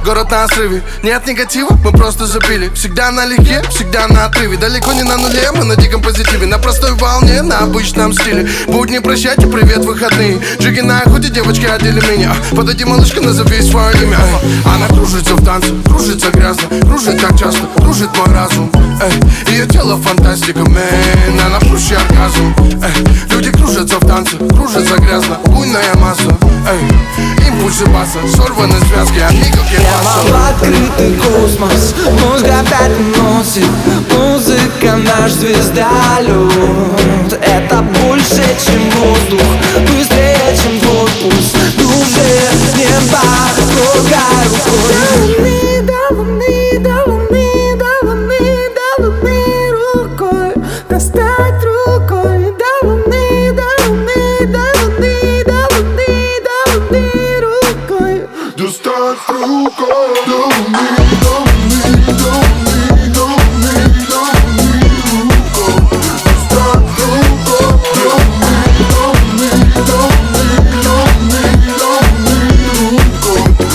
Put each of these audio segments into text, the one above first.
город на срыве. Нет негатива, мы просто забили. Всегда налегке, всегда на отрыве. Далеко не на нуле, мы на диком позитиве. На простой волне, на обычном стиле. Будни прощайте, привет, выходные. Джиги на охоте, девочки, одели меня. Подойди, малышка, назови свое имя. Она кружится в танце, кружится грязно, кружит так часто, кружит мой разум. Ее тело фантастика, мэн, она пуще оргазм. Люди кружатся в танце, кружатся грязно, буйная масса. Импульсы баса, сорваны связки, они как я прямо в открытый космос, мозг опять уносит. Музыка наш звездолет. Это больше, чем воздух, быстрее, чем твой пульс. Душе небо, трогай рукой. Достать рукой до луны, до луны, до луны, до луны, до луны рукой. Достать рукой до луны, до луны, до луны, до луны, до луны рукой. Достать рукой до луны, до луны, до луны, до луны, до луны рукой.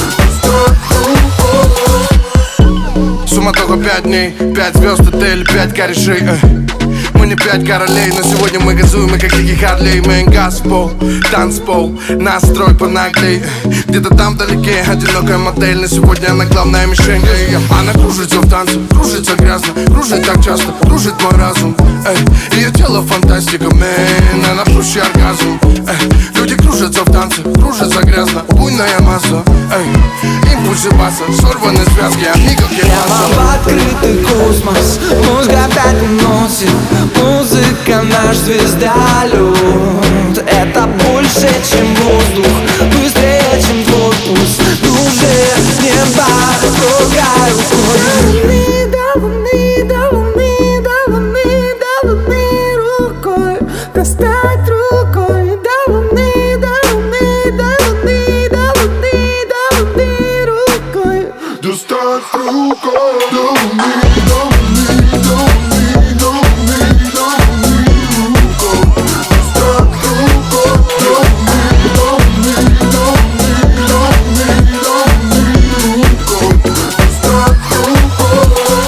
Достать рукой. Суматоха 5 дней, 5 звезд, отель, 5 корешей. Мы не 5 королей, но сегодня мы газуем, как Дикий Харлей. Мэн, газ, пол, танцпол, настрой понаглей. Где-то там вдалеке одинокая модель, но сегодня она главная мишень. Она кружится в танце, кружится грязно, кружит так часто, кружит мой разум. Ее тело фантастика, мэн, она пуще оргазм. Люди кружатся в танце, кружатся грязно, буйная масса. Импульсы баса, сорваны связки, они как я прямо в открытый космос, мозг опять уносит. Музыка наш звездолет. Это больше, чем воздух, быстрее, чем твой пульс. Душе небо, трогай рукой. До луны, до луны, до луны, до луны рукой. Достать рукой до луны, до луны, до луны, до луны, до луны рукой. Достать рукой до луны, до луны, до луны, до луны, до луны рукой. Достать рукой до луны, до луны, до луны, до луны, до луны рукой. Достать рукой.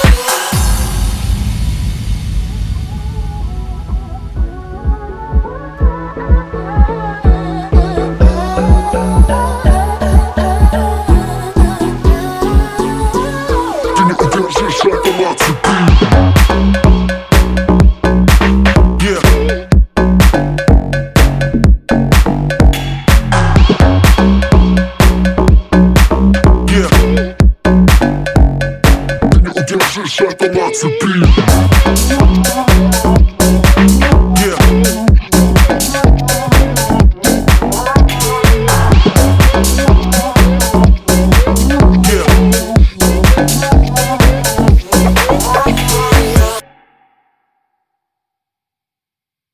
Ты не удержишь этого от цепи. Ты не удержишь этого от цепи.